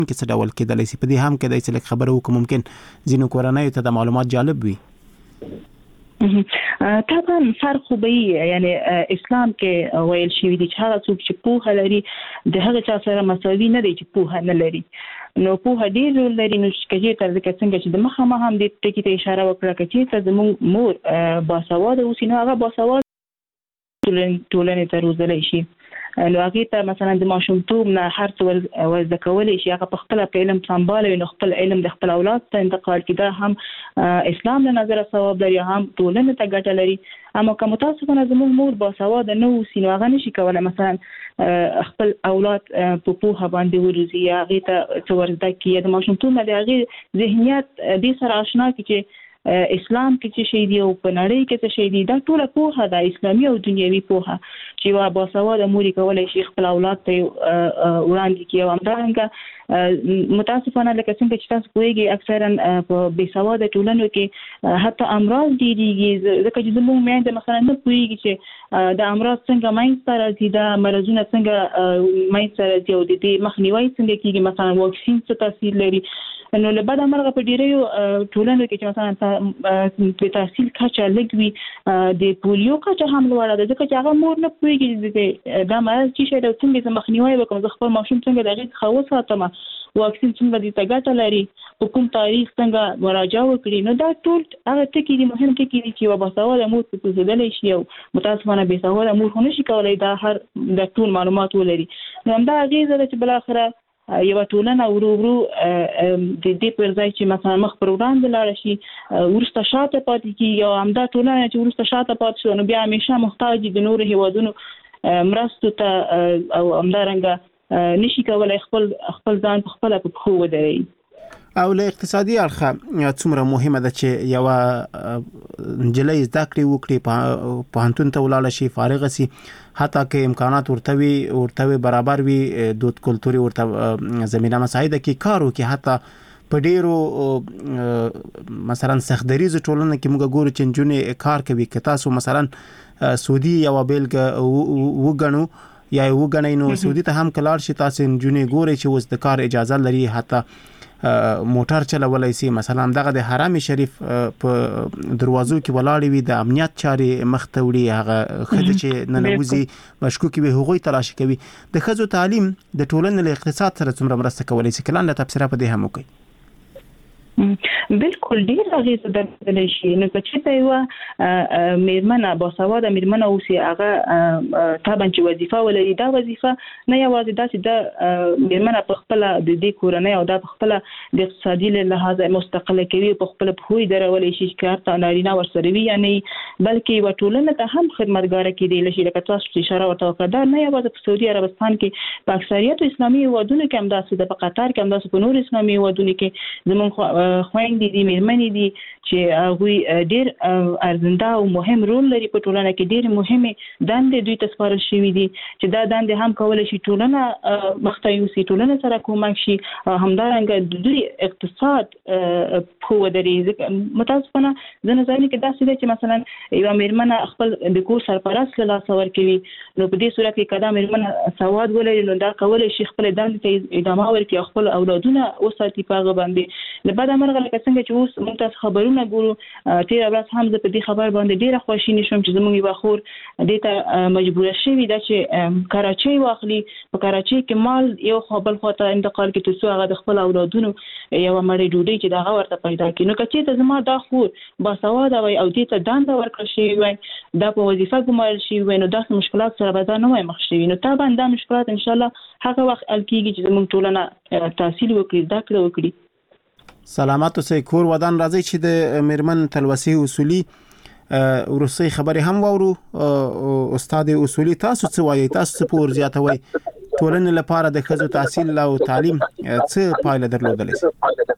کې څه ډول کېدلی شي؟ په دې هم کېدای شي لکه خبره وکړو ممکن ځینو کورنیو ته د معلومات جالب وي. طبعا فرق خو به یعنی اسلام کې ویل شوی دی چې هغه څوک چې پوهه لري د هغه چا سره مساوي نه دی چې پوهه نه لري. نو پوهه ډېر رول لري. نو چې تر ځکه څنګه چې د مخه هم دې ټکی ته اشاره وکړه چې زموږ مور باسواده اوسي نو هغه باسواده ټولنې ته روزلی شي. نو هغه ته مثلا د ماشومتوب نه هر څه ورزده کولی شي، هغه په خپل علم سمبالوي، نو خپل علم د خپل اولاد ته انتقال کړي. دا هم اسلام له نظره ثواب لري، هم ټولنې ته ګټه لري. اما که متاسفانه زموږ مور باسواده نه اوسي نو هغه نشي کولی مثلا خپل اولاد په پوهه باندې وروزي، هغه ته څه ورزده کړي. د ماشومتوب نه د هغې ذهنیت دې سره آشنا کړي چې اسلام کې څه شی دی او په نړۍ کې څه شی دی. دا ټول پوهه ده، اسلامي او دنیوي پوهه چې وا باسواده مور کولای شي خپل اولاد ته وړاندې کړي. او همدارنګه متاسفانه لکه څنګه چې تاسو پوهیږئ اکثرا په بېسواده ټولنو کې حتی امراض ډېرېږي، ځکه چې زموږ میندې مثلا نه پوهیږي چې د امراض څنګه منځته راځي، دا مرضونه څنګه منځته راځي او د دې مخنیوی څنګه کېږي، مثلا واکسین څه تاثیر لري. نو له بده مرغه په ډیریو ټولنو کې چې مثلا په تحصیل کچه لږ وي، د پولیو کچه هم لوړه ده، ځکه چې هغه مور نه پوهېږي چې دا مرض څه شی دی او څنګه زه مخنیوی وکړم، زه خپل ماشوم څنګه د هغې څخه وساتم، واکسین څنګه دې ته ګټه لري، په کوم تاریخ څنګه مراجعه وکړي. نو دا ټول هغه ټکي دي، مهم ټکي دي چې یوه باسواده مور پرې پوهېدلی شي. او متاسفانه بېسواده مور خو نشي کولی دا ټول معلومات ولري. نو همدا اغېزه ده چې بالاخره یوه ټولنه ورو ورو د دې پر ځای چې مثلا مخ پر وړاندې لاړه شي وروسته شاته پاتې کېږي. او همدا ټولنه چې وروسته شاته پاتې شوه نو بیا همیشه محتاج د نورو هیوادونو مرستو ته، او همدارنګه نشي کولی خپل ځان په خپله په پښو ودروي. او له اقتصادي اړخه څومره مهمه ده چې یوه نجلۍ زده کړې وکړي، پوهنتون ته ولاړه شي، فارغه شي، حتی که امکانات ورته برابر وي، دود کلتوري ورته زمینه مساعده کې کار وکړي. حتی په ډیرو مثلا سختدریزو ټولنو کې موږ ګورو چې نجونې کار کوي. که تاسو مثلا سعودي یوه بیلګه وګڼو یا وګڼئ نو سعودي ته هم کلاړ شي، تاسو نجونې ګورئ چې اوس د کار اجازه لري، حتی موټر چلولای شي. مثلا دغه د حرم شریف په دروازو کې ولاړ وي، د امنیت چارې مخ ته وړي، هغه ښځې چې ننوځي مشکوکې وي هغوی تلاشي کوي. د ښځو تعلیم د ټولنې له اقتصاد سره څومره مرسته کولی شي؟ کله نه تبصره په دې هم وکړئ. بالکل ډیر اغیزه درلودلی شي. نو که چېرته یوه میرمنه باسواده میرمنه اوسي، هغه طبعا چې وظیفه ولري، دا وظیفه نه یوازې دا چې د میرمنه په خپله د دې کورنۍ او دا په خپله د اقتصادي له لحاظه مستقله کوي، په خپله پښو یې درولی شي چې هر څه نارینه ورسره وي یا نه، بلکې یوه ټولنه ته هم خدمتګاره کېدلی شي. لکه تاسو چې اشاره ورته وکړه، دا نه یوازې په سعودي عربستان کې، په اکثریتو اسلامي هېوادونو کې همداسې ده، په قطر کې همداسې، په نورو اسلامي هېوادونو کې زموږ خویندې دي، میرمنې دي چې هغوی ډېر ارزنده او مهم رول لري په ټولنه کې. ډېرې مهمې دندې دوی ته سپارل شوي دي چې دا دندې هم کولی شي ټولنه مخته یوسي، ټولنه سره کومک شي، همدارنګه د دوی اقتصاد پښو ودرېږي. متاسفانه ځینې ځایونو کې داسې دی چې مثلا یوه میرمنه خپل د کور سرپرست له لاسه ورکوي. نو په دې صورت کې که دا میرمنه سواد ولري نو دا کولی شي خپل دندې ته ادامه ورکړي او خپل اولادونه وساتي په هغه باندې. له بده مرغه لکه څنګه چې اوس موږ تاسو خبرونه ګورو، تېره ورځ هم زه په دې خبر باندې ډېره خواشینې شوم چې زموږ یوه خور دې ته مجبوره شوې ده چې کراچۍ واخلي، په کراچۍ کې مال یو خوا بل خوا ته انتقال کړي تر څو هغه د خپل اولادونو یوه مړۍ ډوډۍ چې د هغه ورته پیدا کړي. نو که چېرته زما دا خور باسواده وی او دې ته دنده ورکړل شوې وی، دا په وظیفه ګمارل شوي وی، نو داسې مشکلات سره به دا نه وی مخ شوي. نو طبعا دا مشکلات انشاءالله هغه وخت حل کېږي چې زموږ ټولنه تحصیل وکړي، زده کړه وکړي. سلامت اوسئ. کور ودان راځي چې د میرمن تلوسي اصولي وروستۍ خبرې هم واورو. استاد اصولي، تاسو څه وایي؟ تاسو څه پور زیاتوئ؟ ټولنې لپاره د ښځو تحصیل او تعلیم څه پایله درلودلی شي؟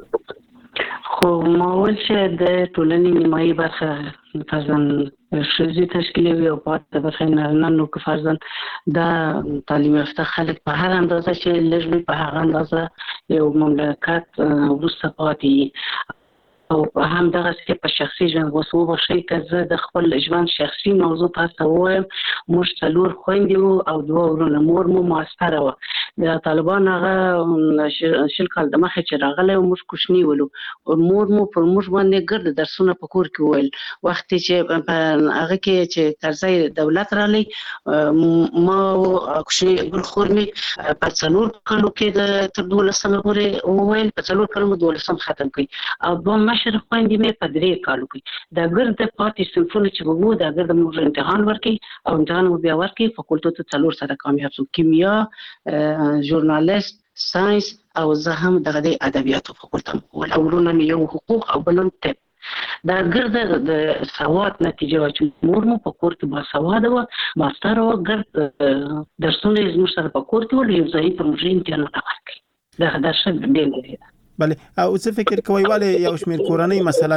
خو ما ویل چې د ټولنې نیمایي برخه فرضاً ښځې تشکیلوي او پاتې برخه یې نارینه. نو که فرضاً دا تعلیم یافته خلک په هر اندازه چې لږ وي، په هغه اندازه یو مملکت وروسته پاتې وي. او هم دغسې په شخصي ژوند اوس وبښئ که زه د خپل ژوند شخصي موضوع تاسو ته ووایم، موږ 4 خویندې وو او 2 ورونه. مور مو ماسټره وه، د طالبان هغه شل کال د مخه چې راغله موږ کوشنی ولو او مور مو پر موږ باندې ګرد درسونه په کور کې ویل وخت چې هغه کې چې قرضې دولت را لې ما کوشنی ګرخور می په څلور کلو کې د تر 12 پورې ویل په څلور کلو 12 ختم کړ او دوه مشر خويندې مې په 3 کالو کې دا ګرد پاتې صنفونه چې وو دا ګرد موږ امتحان ورکړي او امتحان مو بیا ورکړي فاکولټو ته څلور سره کامیاب شو کیمیا ژورنالیست ساينس او زه هم دغه ادبیاتو فاکولټه ول اولونه یو حقوق او بلم طب دا ګرد د سواد نتیجه و چې مور مو په کور کې با سواد و ماستر و ګرد درسونه زموږ سره په کور کې ول یو ځای پروژې امتحان ورکړي دا درس ډېر دی بله او څه فکر کوي والي یو شمیر کورنۍ مثلا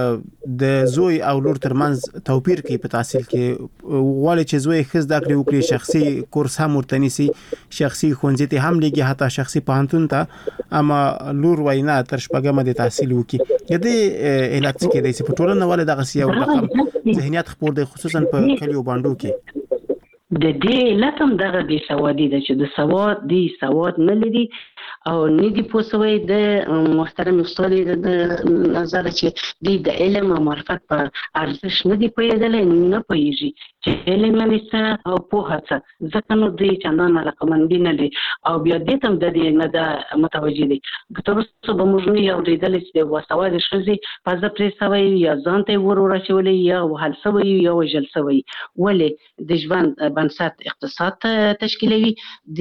د زوی او لور ترمنځ توپیر کوي په تحصیل کې والي چې زوی خز دا کړی وکړي شخصي کورس هم ورته نيسي شخصي ښوونځي ته هم لګي حتی شخصي پوهنتون ته اما لور وینا تر شپږم د تحصیل وکړي یدې علت کې د سپورټورن والي دغه سیاو رقم ذهنیت خپور دی خصوصا په کلیو باندې کې د دې لکم دغه د سوادي د چې د سواد دی سواد نه لري او ندی پوسوي د محترم استاد د نظر چې د علم او معرفت په ارزښت نه دی پیژندل نه پیږي چې علم نه او په هڅه ځکه نو دی چندان رقمندي نه دي او بیا دې تم د دې نه د متوجي دي تر څو به موږ نه یو ډېدل چې د وسواد شزي پزه پرېسوي یا ځانته ورور شولې یا وهلسوي یا وجلسوي ولې د ژوند بنسټ اقتصاد تشکیلوي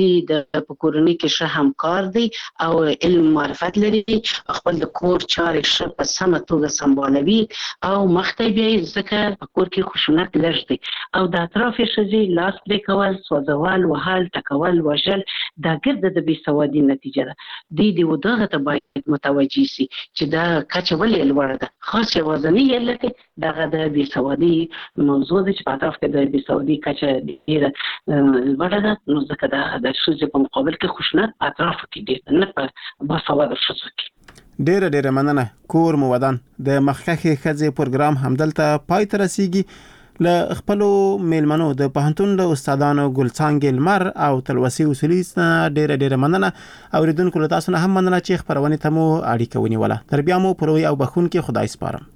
د کورنۍ کې شه همکار دي او علم معرفت لري خپل د کور چارې شه په سمه توګه سمبالوي او مخته بیا ځکه په کور کې خشونت لږ دي او د اطراف شزي لاس پرې کول سوځول وهل ټکول وژل دا ګرد د بې سوادي نتیجه ده د ودغه ته باید متوجي سي چې دا کچه ولې لوړه ده خاص وزني علت دغه د بې سوادي موضوع د چې په اطراف کې د بې سوادي کچه ډیره لوړه ده نو ځکه د شزي په مقابل کې خشونت اطراف کې دي نه په باسواده شزو کې ډیره مننه کور مو ودان د مخکخه خځې پروګرام همدلته پای ته رسیږي ل خپل میلمنو د پهنتون له استادانو ګلڅانګ لمر او تلوسي اصولي ډیره مننه اوریدونکو له تاسو نه هم مننه چې خبرونه ته مو اړیکه ونیوله تر بیا مو پروي او بخون کې خدای سپارم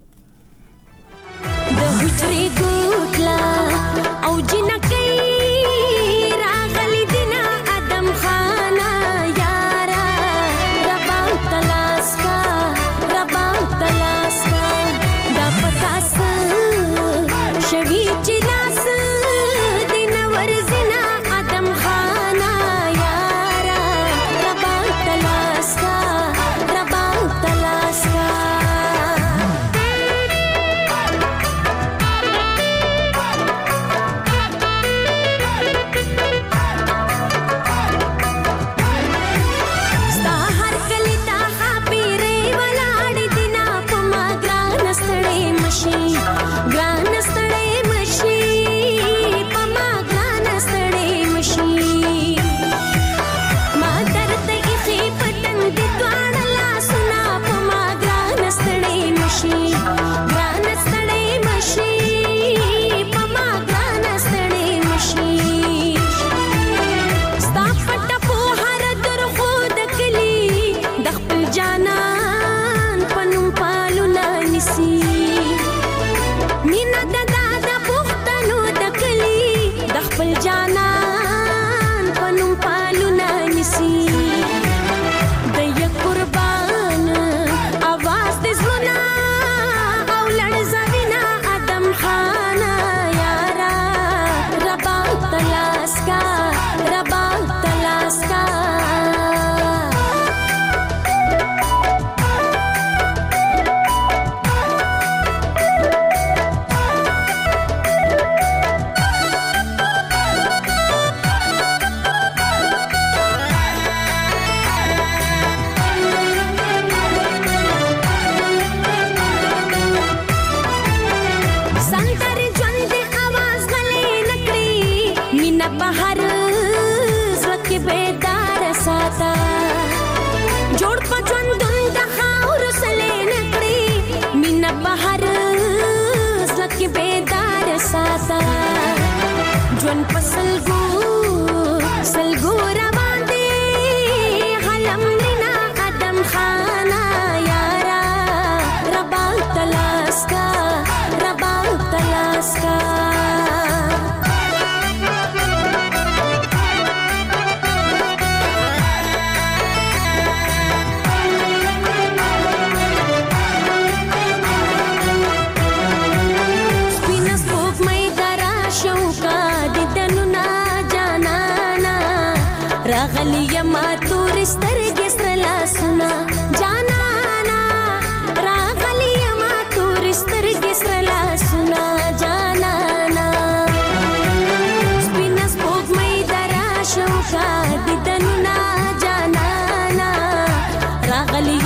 د هټري ګوتلا او جنکې راغلي دنا ادم خان یارا ربا تلاسکا دا پتاس شوی چلاس دین ورزنا ادم خان یارا ربا تلاسکا راغلی